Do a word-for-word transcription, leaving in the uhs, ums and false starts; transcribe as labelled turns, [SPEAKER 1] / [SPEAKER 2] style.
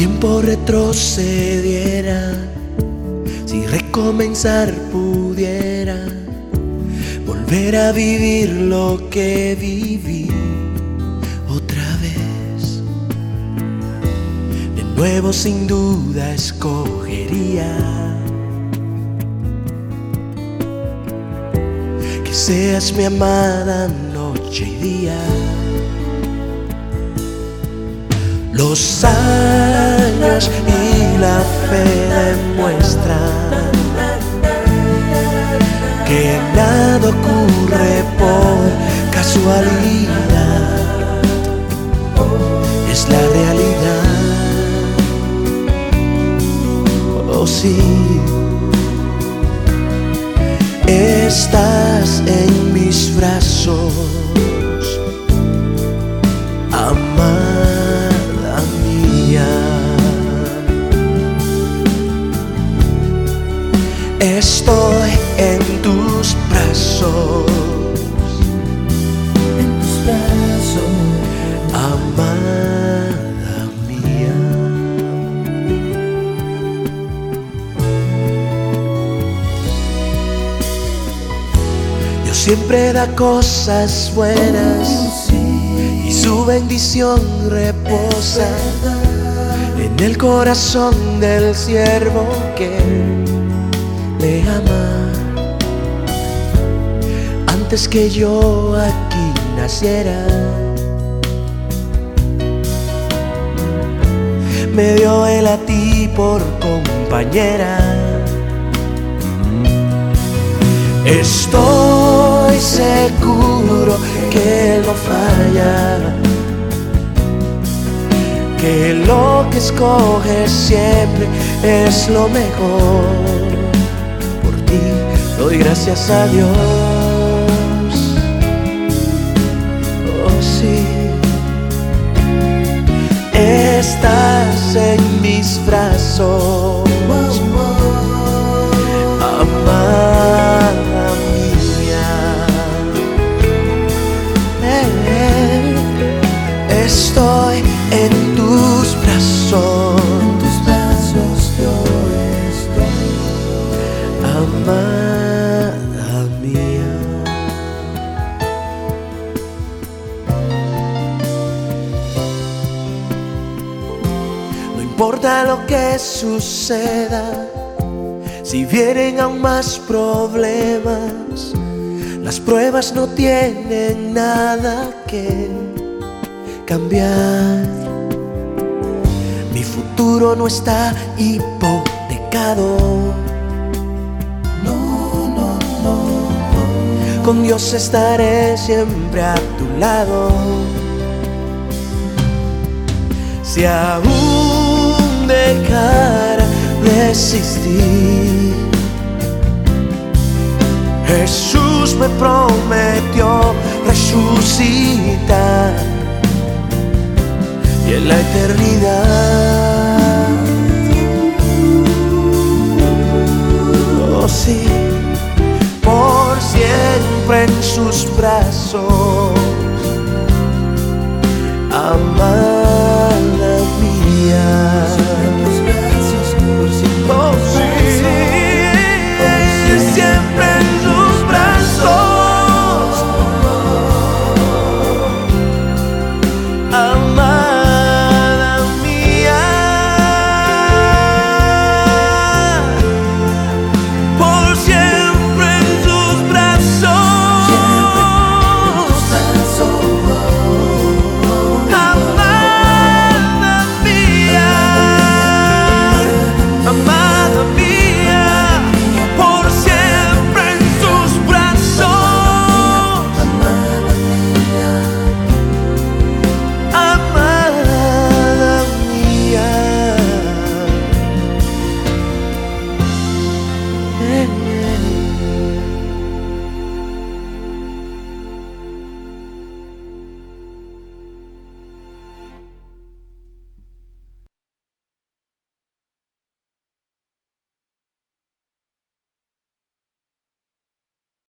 [SPEAKER 1] tiempo retrocediera, si recomenzar pudiera, volver a vivir lo que viví otra vez. De nuevo sin duda escogería que seas mi amada noche y día. Los años y la fe demuestran que nada ocurre por casualidad, es la realidad. Oh sí, estás en mis brazos, amada mía. Estoy en tus brazos,
[SPEAKER 2] en tus brazos,
[SPEAKER 1] amada mía. Dios siempre da cosas buenas y su bendición reposa en el corazón del siervo que le ama. Antes que yo aquí naciera, me dio él a ti por compañera. Estoy seguro que él no falla, que lo que escoge siempre es lo mejor. Por ti doy gracias a Dios. Oh sí, estás en mis brazos, amada mía. Eh, estoy en tus brazos,
[SPEAKER 2] en tus brazos yo estoy,
[SPEAKER 1] amada mía. No importa lo que suceda, si vienen aún más problemas, las pruebas no tienen nada que cambiar. Mi futuro no está hipotecado.
[SPEAKER 2] no, no, no, no.
[SPEAKER 1] Con Dios estaré siempre a tu lado. Si aún dejara de existir, Jesús me prometió resucitar, y en la eternidad, oh sí, por siempre en sus brazos, amar.